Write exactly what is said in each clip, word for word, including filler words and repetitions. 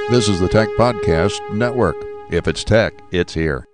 This is the Tech Podcast Network. If it's tech, it's here.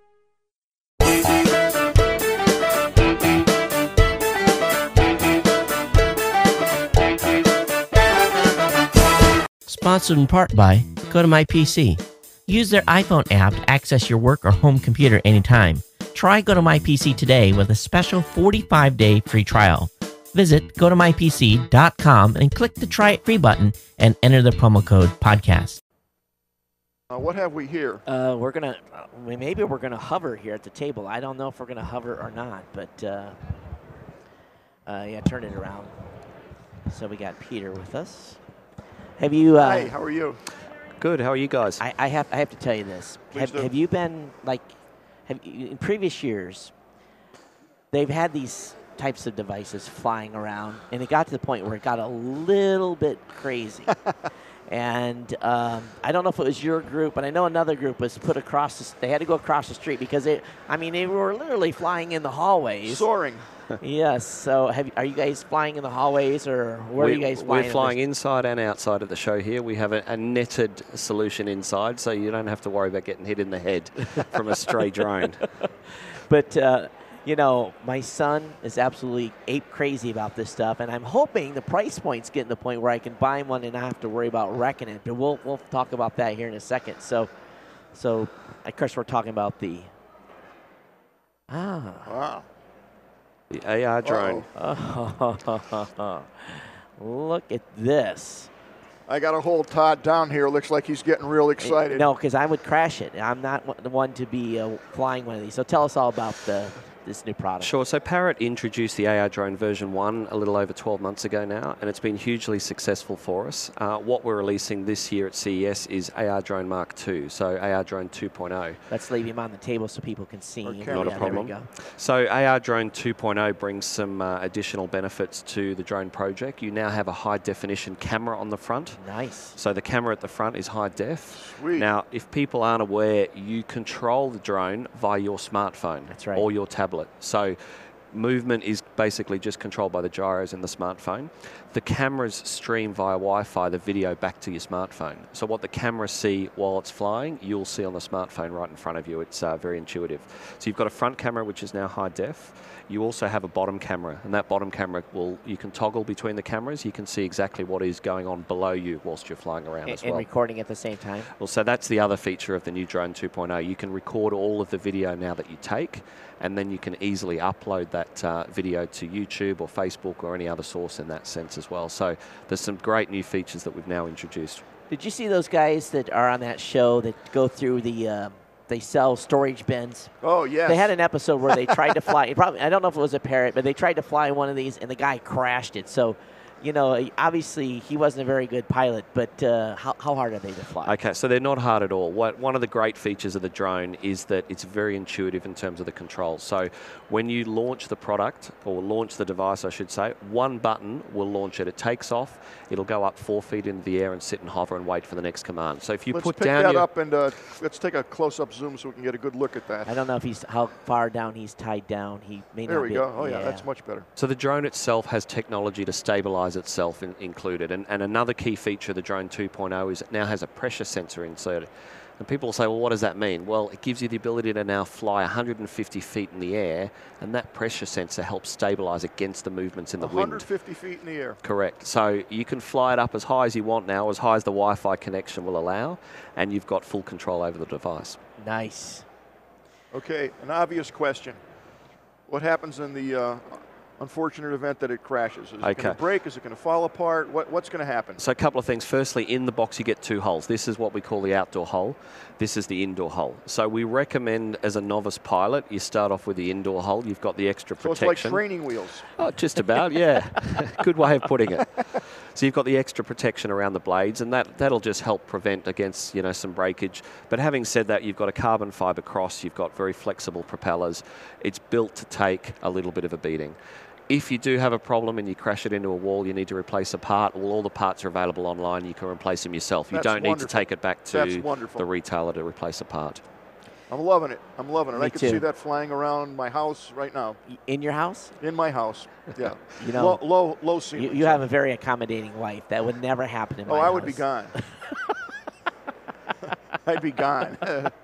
Sponsored in part by Go to My P C. Use their iPhone app to access your work or home computer anytime. Try Go to My P C today with a special forty-five day free trial. Visit go to my p c dot com and click the Try It Free button and enter the promo code podcast. Uh, what have we here? Uh, we're gonna uh, maybe we're gonna hover here at the table. I don't know if we're gonna hover or not, but uh, uh, yeah, turn it around. So we got Peter with us. Have you? Uh, Hi, how are you? Good. How are you guys? I, I have I have to tell you this. Please Have, do. have you been like? Have you, in previous years? They've had these types of devices flying around, and it got to the point where it got a little bit crazy. And um, I don't know if it was your group, but I know another group was put across. The, they had to go across the street because they, I mean, they were literally flying in the hallways. Soaring. Yes. So, have you, are you guys flying in the hallways, or where we, are you guys flying? We're flying inside and outside of the show here. We have a, a netted solution inside, so you don't have to worry about getting hit in the head from a stray drone. But. Uh, You know, my son is absolutely ape crazy about this stuff, and I'm hoping the price point's getting to the point where I can buy one and not have to worry about wrecking it. But we'll we'll talk about that here in a second. So, so of course we're talking about the ah Wow. The A R drone. oh, look at this. I got to hold Todd down here. Looks like he's getting real excited. No, because I would crash it. I'm not one- the one to be uh, flying one of these. So tell us all about the this new product. Sure. So Parrot introduced the A R drone version one a little over twelve months ago now, and it's been hugely successful for us. Uh, what we're releasing this year at C E S is A R drone Mark two, so A R drone two point oh. Let's leave him on the table so people can see. Okay. Yeah, Not a there problem. we go. So A R drone two point oh brings some uh, additional benefits to the drone project. You now have a high definition camera on the front. Nice. So the camera at the front is high def. Sweet. Now, if people aren't aware, you control the drone via your smartphone. That's right. Or your tablet. So movement is basically just controlled by the gyros in the smartphone. The cameras stream via Wi-Fi the video back to your smartphone. So what the cameras see while it's flying, you'll see on the smartphone right in front of you. It's uh, very intuitive. So you've got a front camera, which is now high def. You also have a bottom camera, and that bottom camera will, you can toggle between the cameras. You can see exactly what is going on below you whilst you're flying around And, as and well. recording at the same time. Well, so that's the other feature of the new Drone two point oh. You can record all of the video now that you take, and then you can easily upload that uh, video to YouTube or Facebook or any other source in that sense as well. So there's some great new features that we've now introduced. Did you see those guys that are on that show that go through the, uh, they sell storage bins? Oh, yes. They had an episode where they tried to fly, probably, I don't know if it was a Parrot, but they tried to fly one of these and the guy crashed it. So, you know, obviously he wasn't a very good pilot, but uh, how, how hard are they to fly? Okay, so they're not hard at all. What, one of the great features of the drone is that it's very intuitive in terms of the controls. So when you launch the product, or launch the device, I should say, one button will launch it. It takes off, it'll go up four feet into the air and sit and hover and wait for the next command. So if you Let's put pick down that your... up and uh, let's take a close-up zoom so we can get a good look at that. I don't know if he's how far down he's tied down. He may There not we be. go. Oh, yeah, that's much better. So the drone itself has technology to stabilize itself in, included. And, and another key feature of the Drone two point oh is it now has a pressure sensor inserted. And people will say, well, what does that mean? Well, it gives you the ability to now fly one hundred fifty feet in the air, and that pressure sensor helps stabilize against the movements in the one hundred wind. fifty feet in the air. Correct. So you can fly it up as high as you want now, as high as the Wi-Fi connection will allow, and you've got full control over the device. Nice. Okay, an obvious question. What happens in the uh, unfortunate event that it crashes? Is it Okay. going to break? Is it going to fall apart? What, what's going to happen? So a couple of things. Firstly, in the box you get two holes. This is what we call the outdoor hole. This is the indoor hole. So we recommend as a novice pilot, you start off with the indoor hole. You've got the extra So protection. it's like training wheels. Oh, just about, yeah. Good way of putting it. So you've got the extra protection around the blades, and that, that'll just help prevent against, you know, some breakage. But having said that, you've got a carbon fiber cross, you've got very flexible propellers. It's built to take a little bit of a beating. If you do have a problem and you crash it into a wall, you need to replace a part. Well, all the parts are available online. You can replace them yourself. You That's don't need wonderful. to take it back That's to wonderful. the retailer to replace a part. I'm loving it. I'm loving it. Me I can too. see that flying around my house right now. In your house? In my house. Yeah. You know, low, low, low ceiling. you, you have a very accommodating wife. That would never happen in my Oh, house. I would be gone. I'd be gone.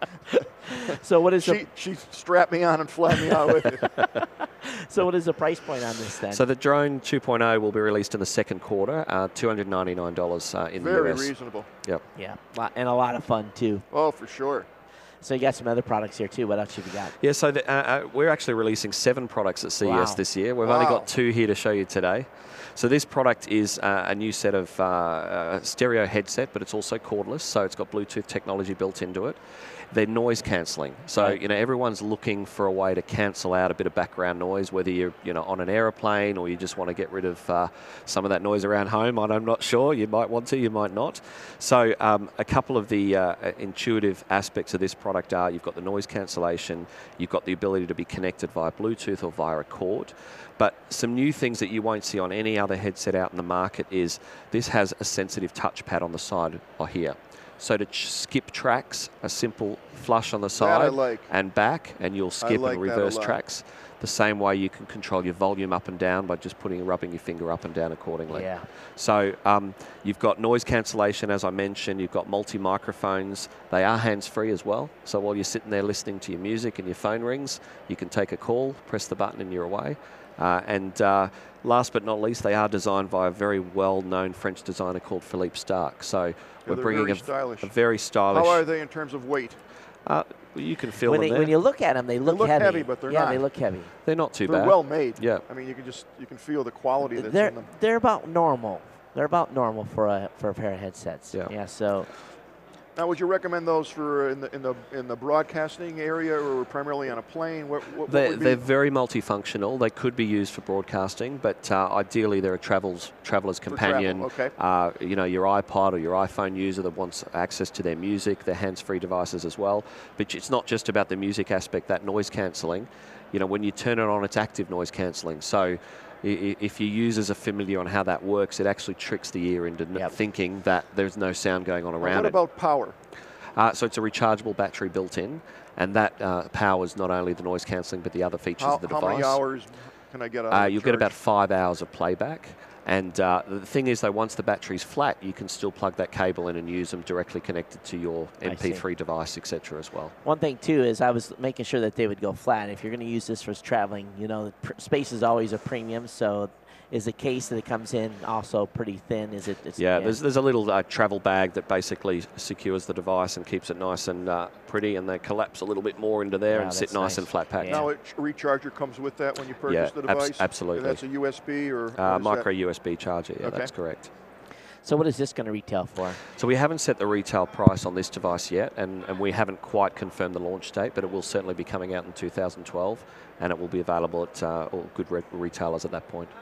So what is she, the, she strapped me on and fly me out with it. so what is the price point on this then? So the drone two point oh will be released in the second quarter, uh, two hundred ninety-nine dollars uh, in Very the U S. reasonable. Yep. yeah, lot- and a lot of fun too. Oh, for sure. So you got some other products here too. What else have you got? Yeah, so the, uh, uh, we're actually releasing seven products at C E S Wow. this year. We've only Wow. got two here to show you today. So this product is uh, a new set of uh, uh, stereo headset, but it's also cordless, so it's got Bluetooth technology built into it. They're noise cancelling, so Right. you know everyone's looking for a way to cancel out a bit of background noise, whether you're you know on an aeroplane or you just want to get rid of uh, some of that noise around home. I'm not sure. You might want to, you might not. So um, a couple of the uh, intuitive aspects of this product are you've got the noise cancellation, you've got the ability to be connected via Bluetooth or via a cord. But some new things that you won't see on any other headset out in the market is this has a sensitive touchpad on the side or here. So to ch- skip tracks, a simple flush on the That I side like. and back, and you'll skip like and that a reverse lot. tracks. The same way you can control your volume up and down by just putting, rubbing your finger up and down accordingly. Yeah. So um, you've got noise cancellation, as I mentioned. You've got multi-microphones. They are hands-free as well. So while you're sitting there listening to your music and your phone rings, you can take a call, press the button, and you're away. Uh, and uh, last but not least, they are designed by a very well-known French designer called Philippe Starck. So we're they're bringing very a, stylish. a very stylish. How are they in terms of weight? Uh, you can feel When, them they, there. when you look at them, they look, look heavy, but they're yeah, not. they look heavy. They're not too They're bad. well made. Yeah. I mean, you can just you can feel the quality that's They're in them. they're about normal. They're about normal for a for a pair of headsets. Yeah. Yeah. So Now, would you recommend those for in the in the in the broadcasting area or primarily on a plane? What, what, what They're, would be? they're very multifunctional. They could be used for broadcasting, but uh, ideally they're a travels, traveler's travel, companion. okay. Uh, you know, your iPod or your iPhone user that wants access to their music, their hands-free devices as well. But it's not just about the music aspect, that noise cancelling. You know, when you turn it on, it's active noise cancelling. So i- if your users are familiar on how that works, it actually tricks the ear into n- Yep. thinking that there's no sound going on Now, around what it. about power? Uh, so it's a rechargeable battery built in, and that uh, powers not only the noise cancelling but the other features How, of the how device. many hours can I get out Uh, of the you'll get charge? about five hours of playback. And uh, the thing is, though, once the battery's flat, you can still plug that cable in and use them directly connected to your I M P three see. device, et cetera, as well. one thing too is I was making sure that they would go flat. If you're going to use this for traveling, you know, pr- space is always a premium. So is the case that it comes in also pretty thin? Is it? It's, Yeah, there's there's a little uh, travel bag that basically secures the device and keeps it nice and uh, pretty, and they collapse a little bit more into there Wow, and sit that's nice, nice. and flat packed. Yeah. Now, a ch- recharger comes with that when you purchase Yeah, the abs- device? absolutely. And that's a U S B or? or Uh, is micro that- U S B charger, yeah, Okay. that's correct. So what is this going to retail for? So we haven't set the retail price on this device yet, and, and we haven't quite confirmed the launch date, but it will certainly be coming out in two thousand twelve, and it will be available at uh, all good re- retailers at that point.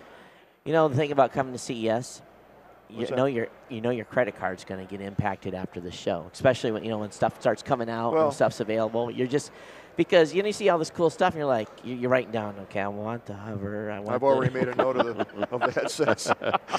You know, the thing about coming to C E S, you What's that? know your you know your credit card's going to get impacted after the show, especially when you know when stuff starts coming out Well- and stuff's available. You're just because you know you see all this cool stuff and you're like you- you're writing down, okay, I want the hover. I want I've the already made a note of the, of the headsets.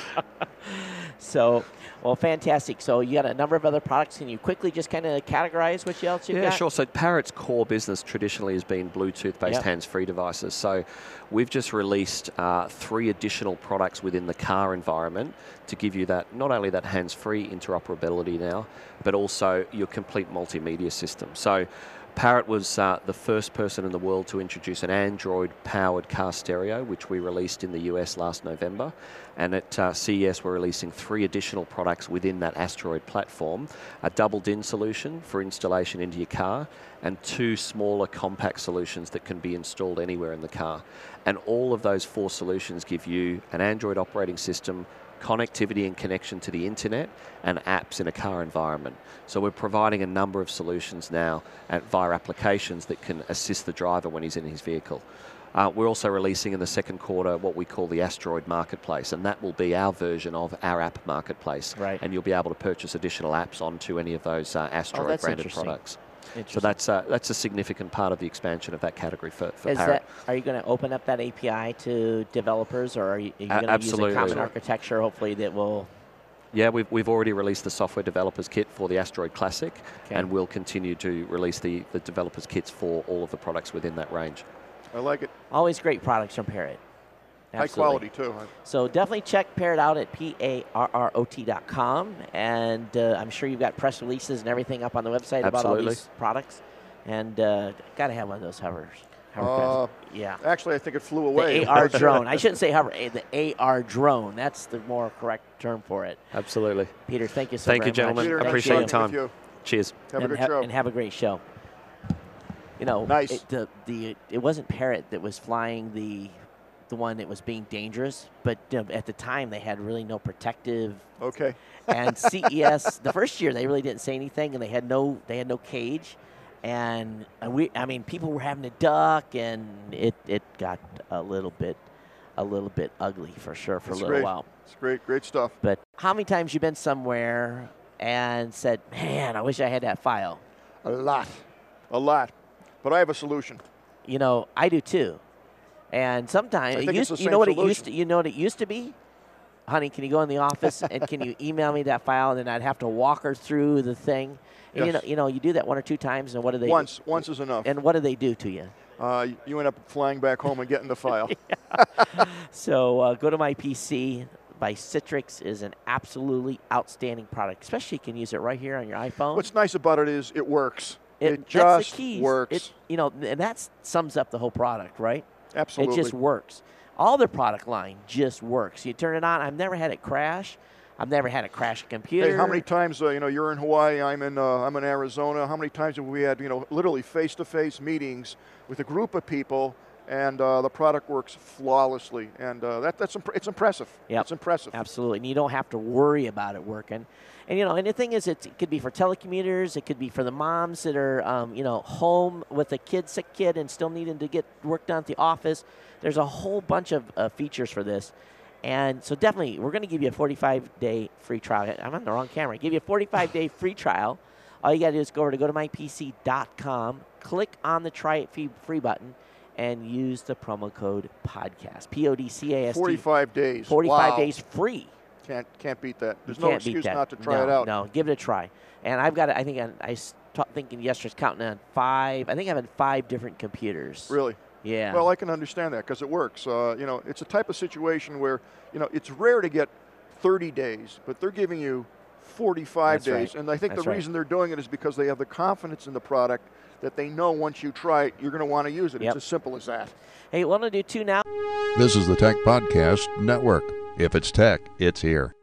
So, well, fantastic. So you got a number of other products. Can you quickly just kind of categorize what else you've Yeah, got? sure. So Parrot's core business traditionally has been Bluetooth-based Yep. hands-free devices. So we've just released uh, three additional products within the car environment to give you that, not only that hands-free interoperability now, but also your complete multimedia system. So Parrot was uh, the first person in the world to introduce an Android-powered car stereo, which we released in the U S last November. And at uh, C E S, we're releasing three additional products within that Asteroid platform, a double D I N solution for installation into your car, and two smaller compact solutions that can be installed anywhere in the car. And all of those four solutions give you an Android operating system, connectivity and connection to the internet, and apps in a car environment. So we're providing a number of solutions now at, via applications that can assist the driver when he's in his vehicle. Uh, we're also releasing in the second quarter what we call the Asteroid Marketplace, and that will be our version of our app marketplace. Right. And you'll be able to purchase additional apps onto any of those uh, Oh, Asteroid that's branded interesting. products. So Interesting. that's uh, that's a significant part of the expansion of that category for, for Is Parrot. that, are you going to open up that A P I to developers, or are you, are you A- going to use a absolutely. common architecture, hopefully, that will... Yeah, we've, we've already released the software developers kit for the Asteroid Classic, Okay. and we'll continue to release the, the developers kits for all of the products within that range. I like it. Always great products from Parrot. High quality, too. So definitely check Parrot out at P A R R O T dot com. And uh, I'm sure you've got press releases and everything up on the website about all Absolutely. these products. And uh, got to have one of those hovers. Uh, hovercraft. yeah. Actually, I think it flew away. The A R drone. I shouldn't say hover. The A R drone. That's the more correct term for it. Absolutely. Peter, thank you so Thank very you, gentlemen. much. Peter, I nice appreciate your talking time. with you. Cheers. Have and a good ha- show. And have a great show. You know, Nice. it, the, the, it wasn't Parrot that was flying the the one that was being dangerous, but you know, at the time they had really no protective. Okay. And C E S, the first year they really didn't say anything, and they had no they had no cage, and we I mean people were having to duck, and it, it got a little bit a little bit ugly for sure for That's a little great. while. It's great, great stuff. But how many times you been somewhere and said, "Man, I wish I had that file"? A lot. A lot. But I have a solution. You know, I do too. And sometimes I it think it's used, the you same know what it solution. used to, you know what it used to be? Honey, can you go in the office and can you email me that file? And then I'd have to walk her through the thing. And you know, Yes. you know, you do that one or two times, and what do they? Once. Once is enough. And what do they do to you? Uh, you end up flying back home and getting the file. So uh, go to My P C by Citrix is an absolutely outstanding product. Especially you can use it right here on your iPhone. What's nice about it is it works. It, that's just the keys. works. It, you know, and that sums up the whole product, right? Absolutely. It just works. All their product line just works. You turn it on. I've never had it crash. I've never had it crash a computer. Hey, how many times, uh, you know, you're in Hawaii, I'm in, uh, I'm in Arizona. How many times have we had, you know, literally face-to-face meetings with a group of people, and uh, the product works flawlessly, and uh, that, that's imp- it's impressive. Yep. It's impressive. Absolutely. And you don't have to worry about it working. And, you know, and the thing is, it's, it could be for telecommuters. It could be for the moms that are, um, you know, home with a kid, sick kid, and still needing to get work done at the office. There's a whole bunch of uh, features for this. And so definitely, we're going to give you a forty-five day free trial. I'm on the wrong camera. Give you a forty-five day free trial. All you got to do is go over to go to my P C dot com, click on the Try It Free, free button, and use the promo code podcast. P O D C A S T. forty-five days. forty-five Wow. days free. Can't can't beat that. There's You no can't beat excuse that. not to try no, it out. No, give it a try. And I've got, I think, I, I was t- thinking yesterday, counting on five. I think I've had five different computers. Really? Yeah. Well, I can understand that because it works. Uh, you know, it's a type of situation where, you know, it's rare to get thirty days, but they're giving you forty-five That's days. right. And I think That's the right. reason they're doing it is because they have the confidence in the product that they know once you try it, you're going to want to use it. Yep. It's as simple as that. Hey, we're going to do two now. This is the Tech Podcast Network. If it's tech, it's here.